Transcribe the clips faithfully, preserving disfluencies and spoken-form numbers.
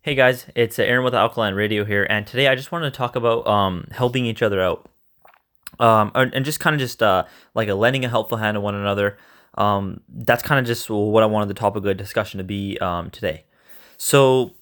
Hey guys, it's uh, Aaron with Alkaline Radio here, and today I just wanted to talk about um, helping each other out, um, and, and just kind of just uh, like a lending a helpful hand to one another. Um, that's kind of just what I wanted the topic of discussion to be um, today. So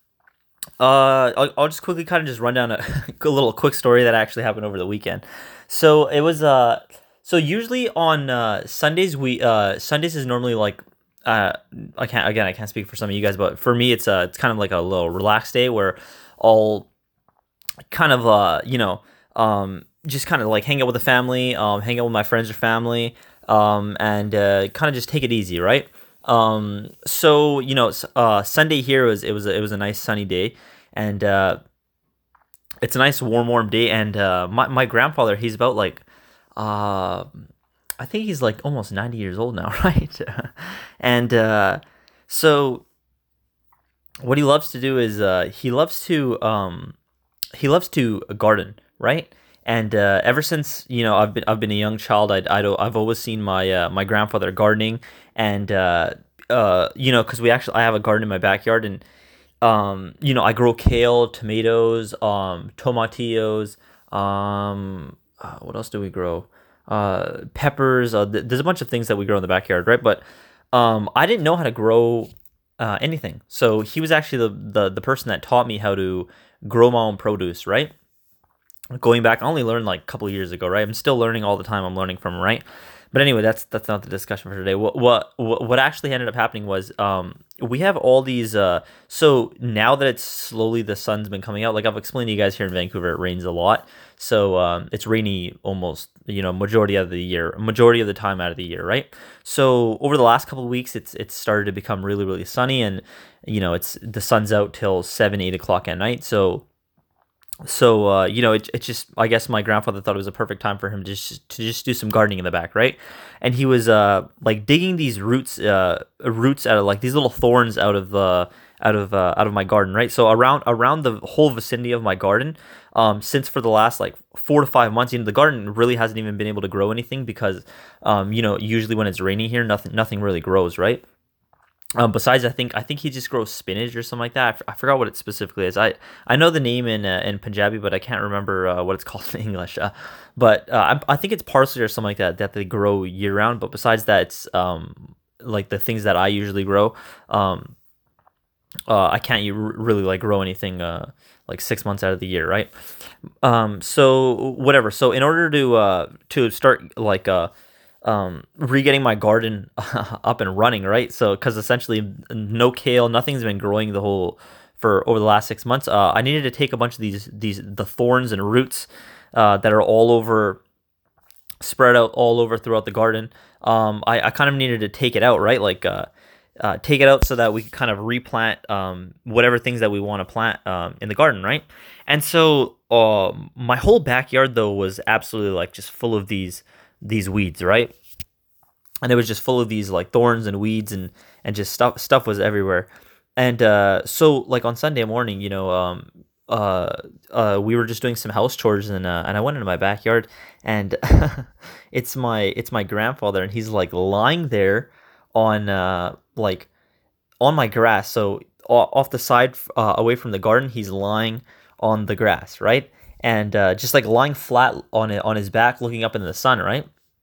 uh, I'll, I'll just quickly kind of just run down a, a little quick story that actually happened over the weekend. So it was uh, so usually on uh, Sundays we uh, Sundays is normally like uh, I can't again I can't speak for some of you guys, but for me it's uh it's kind of like a little relaxed day where I'll kind of uh you know um just kind of like hang out with the family, um hang out with my friends or family, um and uh, kind of just take it easy, right? Um so you know s- uh Sunday here was it was a, it was a nice sunny day, and uh it's a nice warm warm day, and uh my my grandfather, he's about like uh I think he's like almost ninety years old now, right? and uh so what he loves to do is uh he loves to um he loves to garden, right? And uh, ever since you know I've been I've been a young child, I I don't, I've always seen my uh, my grandfather gardening, and uh, uh, you know because we actually I have a garden in my backyard, and um, you know I grow kale, tomatoes, um, tomatillos, um, uh, what else do we grow? Uh, peppers. Uh, th- there's a bunch of things that we grow in the backyard, right? But um, I didn't know how to grow uh, anything, so he was actually the, the the person that taught me how to grow my own produce, right? Going back, I only learned like a couple of years ago, right? I'm still learning all the time. I'm learning from him, right? But anyway, that's that's not the discussion for today. What what what actually ended up happening was um we have all these uh so now that it's slowly the sun's been coming out, like I've explained to you guys, here in Vancouver it rains a lot. So um it's rainy almost, you know, majority of the year, majority of the time out of the year, right? So over the last couple of weeks it's it's started to become really really sunny, and you know, it's the sun's out till seven, eight o'clock at night. So so uh, you know, it, it's just, I guess my grandfather thought it was a perfect time for him to just to just do some gardening in the back, right? And he was uh like digging these roots uh roots out of like these little thorns out of uh out of uh, out of my garden, right? So around around the whole vicinity of my garden, um since for the last like four to five months, you know, the garden really hasn't even been able to grow anything because um you know, usually when it's raining here, nothing nothing really grows, right? Um, besides, I think I think he just grows spinach or something like that. I, f- I forgot what it specifically is. I, I know the name in uh, in Punjabi, but I can't remember uh, what it's called in English. Uh, but uh, I, I think it's parsley or something like that that they grow year round. But besides that, it's um like the things that I usually grow. Um, uh, I can't u- really like grow anything uh like six months out of the year, right? Um, so whatever. So in order to uh to start like uh um re-getting my garden up and running, right? So because essentially no kale, nothing's been growing the whole for over the last six months. uh I needed to take a bunch of these these the thorns and roots uh that are all over, spread out all over throughout the garden. um i, I kind of needed to take it out, right? Like uh uh, take it out so that we can kind of replant um, whatever things that we want to plant um, in the garden, right? And so uh, my whole backyard though was absolutely like just full of these these weeds, right? And it was just full of these like thorns and weeds, and and just stuff stuff was everywhere. And uh so like on Sunday morning, you know, um uh uh we were just doing some house chores, and uh, and I went into my backyard, and it's my it's my grandfather, and he's like lying there on uh like on my grass. So off the side, uh, away from the garden, he's lying on the grass, right? And uh, just like lying flat on it, on his back, looking up into the sun, right?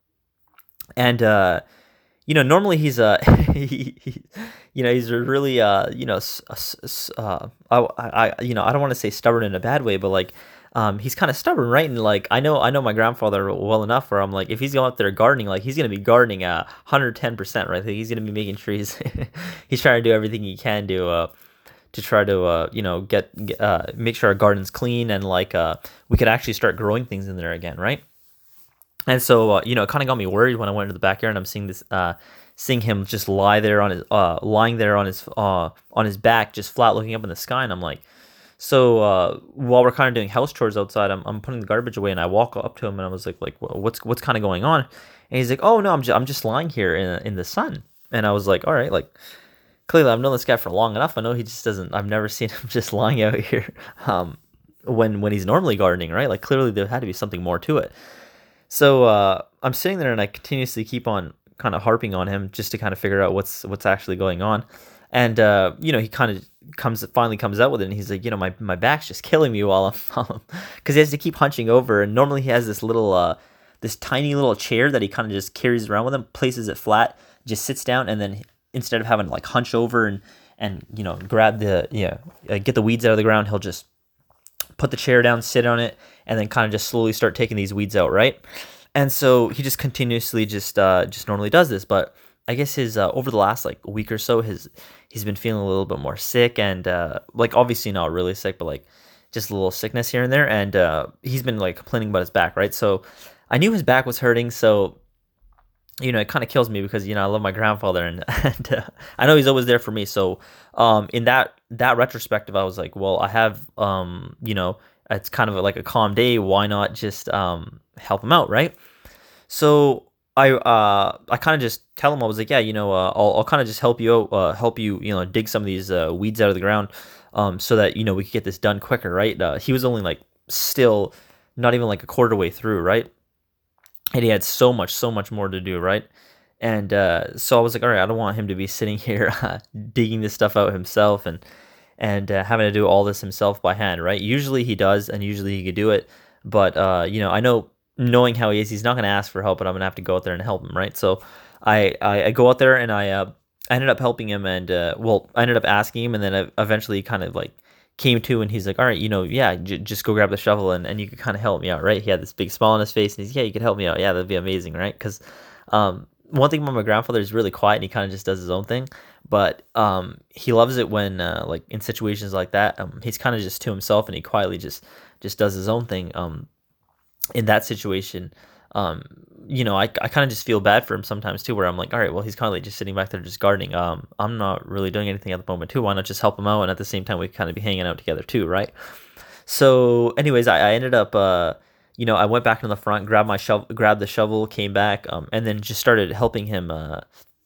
And uh you know, normally he's a he, he, you know, he's a really uh you know s- s- s- uh I, I you know, I don't want to say stubborn in a bad way, but like um he's kind of stubborn, right? And like I know I know my grandfather well enough where I'm like, if he's going up there gardening, like he's gonna be gardening at one hundred ten percent, right? Like, he's gonna be making sure he's he's trying to do everything he can to uh to try to uh you know get, get uh make sure our garden's clean, and like uh we could actually start growing things in there again, right? And so, uh, you know, it kind of got me worried when I went into the backyard, and I'm seeing this, uh, seeing him just lie there on his, uh, lying there on his, uh, on his back, just flat, looking up in the sky. And I'm like, so uh, while we're kind of doing house chores outside, I'm, I'm putting the garbage away, and I walk up to him, and I was like, like, what's, what's kind of going on? And he's like, oh no, I'm just, I'm just lying here in, in the sun. And I was like, all right, like clearly I've known this guy for long enough. I know he just doesn't. I've never seen him just lying out here, um, when when he's normally gardening, right? Like clearly there had to be something more to it. So uh, I'm sitting there, and I continuously keep on kind of harping on him just to kind of figure out what's what's actually going on. And uh, you know, he kind of comes finally comes out with it, and he's like, you know, my my back's just killing me while I'm because he has to keep hunching over, and normally he has this little uh this tiny little chair that he kind of just carries around with him, places it flat, just sits down, and then instead of having to like hunch over and and you know grab the yeah uh, get the weeds out of the ground, he'll just put the chair down, sit on it, and then kind of just slowly start taking these weeds out, right? And so he just continuously just uh just normally does this, but I guess his uh, over the last like week or so, his he's been feeling a little bit more sick, and uh, like obviously not really sick, but like just a little sickness here and there, and uh, he's been like complaining about his back, right? So I knew his back was hurting, so you know it kind of kills me because you know I love my grandfather, and, and uh, I know he's always there for me. So um, in that that retrospective, I was like, well, I have um, you know it's kind of like a calm day. Why not just um, help him out, right? So I uh I kind of just tell him I was like, yeah, you know, uh, I'll I'll kind of just help you out, uh, help you, you know, dig some of these uh, weeds out of the ground, um, so that you know we could get this done quicker, right? Uh, he was only like still not even like a quarter way through, right? And he had so much, so much more to do, right? And uh, so I was like, all right, I don't want him to be sitting here uh, digging this stuff out himself and and uh, having to do all this himself by hand, right? Usually he does, and usually he could do it, but uh, you know, I know knowing how he is, he's not going to ask for help, but I'm going to have to go out there and help him, right? So I, I, I go out there and I, uh, I ended up helping him, and uh, well, I ended up asking him, and then I eventually kind of like came to, and he's like, all right, you know, yeah, j- just go grab the shovel, and, and you could kind of help me out, right? He had this big smile on his face, and he's, yeah, you could help me out. Yeah, that'd be amazing, right? Because um, one thing about my grandfather is really quiet, and he kind of just does his own thing, but um, he loves it when uh, like in situations like that, um, he's kind of just to himself, and he quietly just just does his own thing. Um, in that situation, um, you know, I, I kind of just feel bad for him sometimes too, where I'm like, all right, well, he's kind of like just sitting back there just gardening. Um, I'm not really doing anything at the moment too. Why not just help him out? And at the same time, we kind of be hanging out together too, right? So anyways, I, I ended up, uh, you know, I went back in the front, grabbed my shovel, grabbed the shovel, came back, um, and then just started helping him, uh,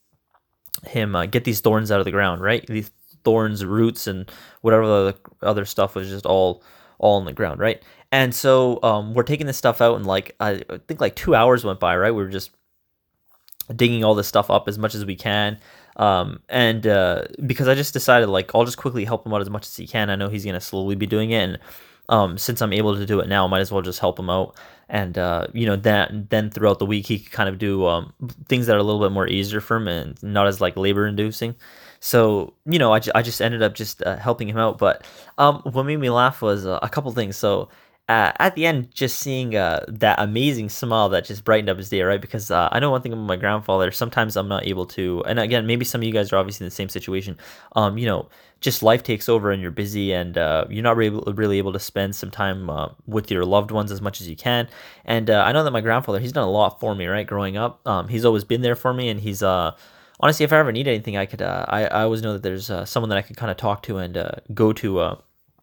him uh, get these thorns out of the ground, right? These thorns, roots, and whatever the other stuff was just all all on the ground, right? And so um, we're taking this stuff out, and like I think like two hours went by, right? We were just digging all this stuff up as much as we can, um, and uh, because I just decided like I'll just quickly help him out as much as he can. I know he's gonna slowly be doing it, and um, since I'm able to do it now, I might as well just help him out. And uh, you know, that then throughout the week he could kind of do um, things that are a little bit more easier for him and not as like labor inducing. So you know, I, ju- I just ended up just uh, helping him out. But um, what made me laugh was uh, a couple things. So uh, at the end, just seeing uh, that amazing smile that just brightened up his day, right? Because uh, I know one thing about my grandfather. Sometimes I'm not able to, and again, maybe some of you guys are obviously in the same situation. Um, you know, just life takes over and you're busy, and uh, you're not really, really able to spend some time uh, with your loved ones as much as you can. And uh, I know that my grandfather, he's done a lot for me, right? Growing up, um, he's always been there for me, and he's uh, honestly, if I ever need anything, I could, uh, I, I always know that there's uh, someone that I could kind of talk to and uh, go to. Uh,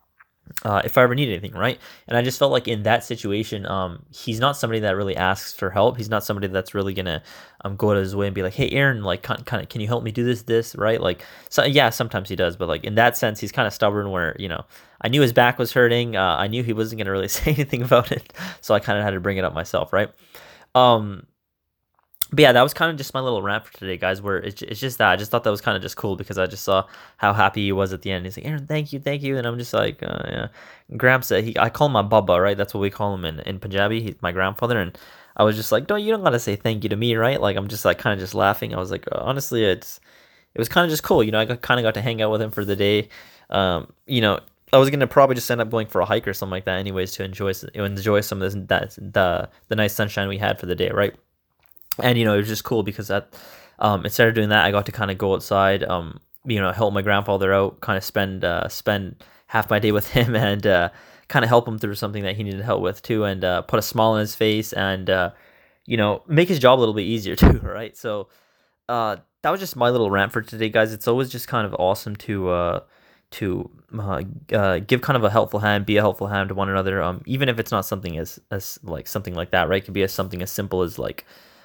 uh, if I ever need anything, right? And I just felt like in that situation, um, he's not somebody that really asks for help. He's not somebody that's really gonna um go out of his way and be like, "Hey, Aaron, like, kind of, can you help me do this, this, right?" Like, so yeah, sometimes he does, but like in that sense, he's kind of stubborn. Where you know, I knew his back was hurting. Uh, I knew he wasn't gonna really say anything about it, so I kind of had to bring it up myself, right? Um, but yeah, that was kind of just my little rant for today, guys. Where it's, it's just that I just thought that was kind of just cool because I just saw how happy he was at the end. He's like, Aaron, thank you, thank you, and I'm just like, uh, yeah. Gramps, uh, he I call him my Bubba, right? That's what we call him in, in Punjabi. He's my grandfather, and I was just like, don't you don't gotta say thank you to me, right? Like I'm just like kind of just laughing. I was like, uh, honestly, it's it was kind of just cool, you know. I got, kind of got to hang out with him for the day. Um, you know, I was gonna probably just end up going for a hike or something like that, anyways, to enjoy enjoy some of this that the the nice sunshine we had for the day, right? And you know it was just cool because that um instead of doing that I got to kind of go outside, um you know help my grandfather out, kind of spend uh spend half my day with him, and uh kind of help him through something that he needed help with too, and uh put a smile on his face, and uh you know make his job a little bit easier too, right? So uh that was just my little rant for today, guys. It's always just kind of awesome to uh to uh, uh, give kind of a helpful hand, be a helpful hand to one another, um even if it's not something as as like something like that, right? It could be as something as simple as like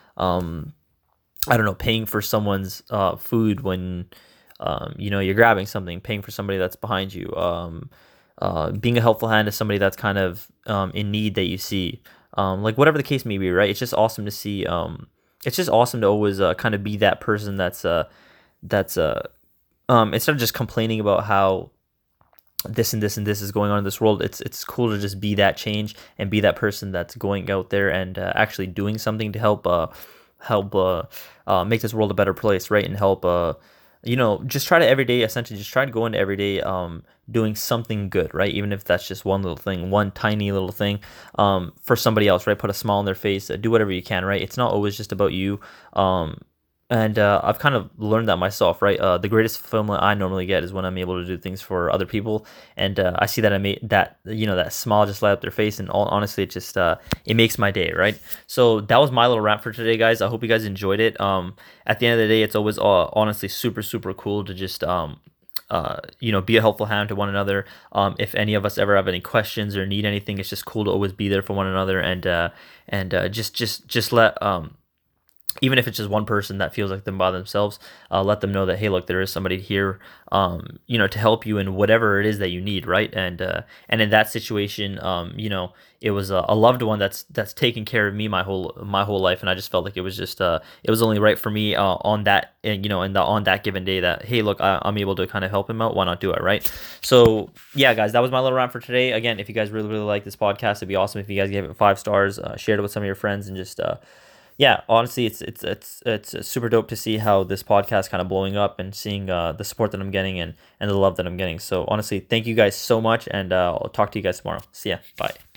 um I don't know, paying for someone's uh food when um you know you're grabbing something, paying for somebody that's behind you, um uh being a helpful hand to somebody that's kind of um in need that you see, um like whatever the case may be, right? It's just awesome to see, um it's just awesome to always uh, kind of be that person that's uh that's uh um, instead of just complaining about how this and this and this is going on in this world, it's it's cool to just be that change and be that person that's going out there and uh, actually doing something to help uh help uh, uh make this world a better place, right? And help uh you know, just try to every day, essentially just try to go into every day um doing something good, right? Even if that's just one little thing, one tiny little thing um for somebody else, right? Put a smile on their face, uh, do whatever you can, right? It's not always just about you. um and uh, I've kind of learned that myself, right? Uh, the greatest fulfillment I normally get is when I'm able to do things for other people, and uh, I see that I made that, you know, that smile just light up their face, and all, honestly, it just uh, it makes my day, right? So that was my little rant for today, guys. I hope you guys enjoyed it. Um, at the end of the day, it's always uh, honestly super super cool to just um, uh, you know, be a helpful hand to one another. Um, if any of us ever have any questions or need anything, it's just cool to always be there for one another, and uh, and uh, just just just let um even if it's just one person that feels like them by themselves, uh, let them know that, hey, look, there is somebody here, um, you know, to help you in whatever it is that you need, right? And uh, and in that situation, um, you know, it was a, a loved one that's that's taken care of me my whole my whole life, and I just felt like it was just uh, it was only right for me uh, on that, and you know, in the on that given day that, hey, look, I, I'm able to kind of help him out. Why not do it, right? So yeah, guys, that was my little rant for today. Again, if you guys really really like this podcast, it'd be awesome if you guys gave it five stars, uh, shared it with some of your friends, and just uh, yeah, honestly, it's it's it's it's super dope to see how this podcast kind of blowing up and seeing uh, the support that I'm getting and and the love that I'm getting. So honestly, thank you guys so much, and uh, I'll talk to you guys tomorrow. See ya. Bye.